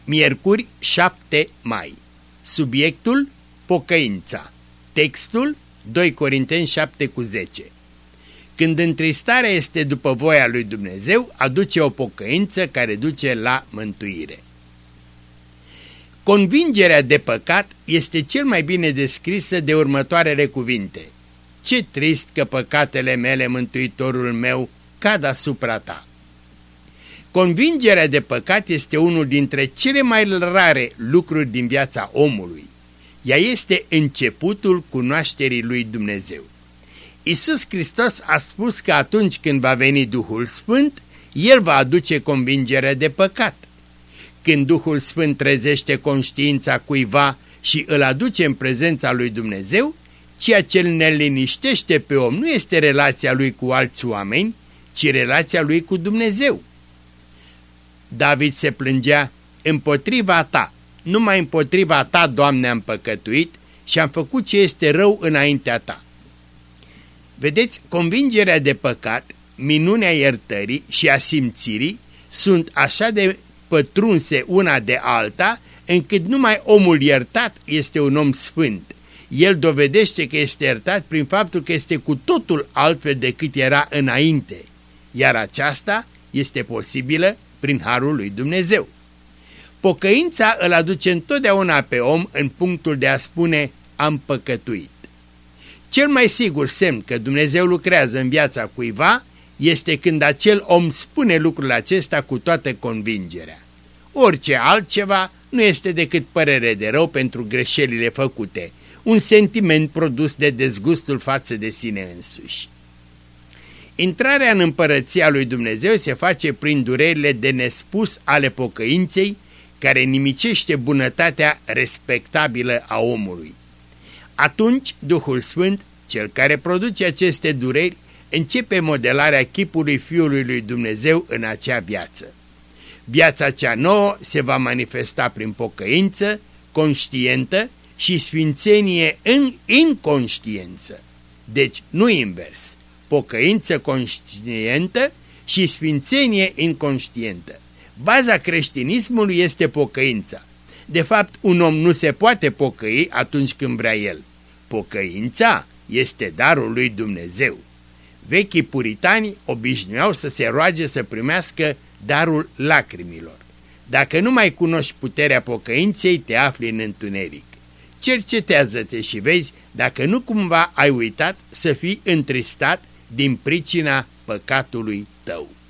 Miercuri 7 mai. Subiectul: pocăința. Textul: 2 Corinteni 7:10. Când întristarea este după voia lui Dumnezeu, aduce o pocăință care duce la mântuire. Convingerea de păcat este cel mai bine descrisă de următoarele cuvinte: ce trist că păcatele mele, Mântuitorul meu, cad asupra ta. Convingerea de păcat este unul dintre cele mai rare lucruri din viața omului. Ea este începutul cunoașterii lui Dumnezeu. Iisus Hristos a spus că atunci când va veni Duhul Sfânt, El va aduce convingerea de păcat. Când Duhul Sfânt trezește conștiința cuiva și îl aduce în prezența lui Dumnezeu, ceea ce îl neliniștește pe om nu este relația lui cu alți oameni, ci relația lui cu Dumnezeu. David se plângea: împotriva ta, numai împotriva ta, Doamne, am păcătuit și am făcut ce este rău înaintea ta. Vedeți, convingerea de păcat, minunea iertării și a simțirii sunt așa de pătrunse una de alta, încât numai omul iertat este un om sfânt. El dovedește că este iertat prin faptul că este cu totul altfel decât era înainte, iar aceasta este posibilă prin harul lui Dumnezeu. Pocăința îl aduce întotdeauna pe om în punctul de a spune: am păcătuit. Cel mai sigur semn că Dumnezeu lucrează în viața cuiva este când acel om spune lucrul acesta cu toată convingerea. Orice altceva nu este decât părere de rău pentru greșelile făcute, un sentiment produs de dezgustul față de sine însuși. Intrarea în împărăția lui Dumnezeu se face prin durerile de nespus ale pocăinței, care nimicește bunătatea respectabilă a omului. Atunci Duhul Sfânt, cel care produce aceste dureri, începe modelarea chipului Fiului lui Dumnezeu în acea viață. Viața cea nouă se va manifesta prin pocăință conștientă și sfințenie în inconștiență. Deci nu invers, pocăință conștientă și sfințenie inconștientă. Baza creștinismului este pocăința. De fapt, un om nu se poate pocăi atunci când vrea el. Pocăința este darul lui Dumnezeu. Vechii puritani obișnuiau să se roage să primească darul lacrimilor. Dacă nu mai cunoști puterea pocăinței, te afli în întuneric. Cercetează-te și vezi dacă nu cumva ai uitat să fii întristat din pricina păcatului tău.